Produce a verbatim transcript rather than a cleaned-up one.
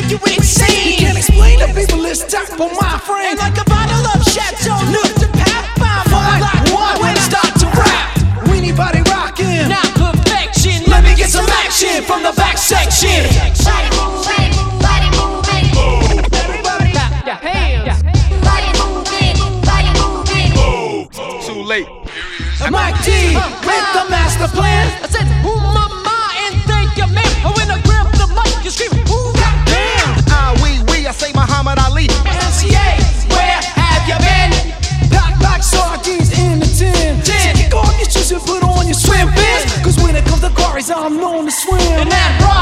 make you insane. You can't explain to people this type of mind frame. And like a bottle of Chateau Neuf to pap, I'm Five, like one, when I start to rap, we need body rocking. not perfection. Let me get some action from the back section. Body moving, body moving. Everybody, Clap your hands. Body moving, body moving. Too late. Mike D with the master plan. I said, ooh, mama, and thank you, man. And when I grab the mic, you scream, ooh, goddamn. Ah, we, we, I say Muhammad Ali. M C A, where have you been? Pack like sardines in the tin. Tin. Kick off your shoes and put on your swim fins. Cause when it comes to quarries, I'm known to swim. And that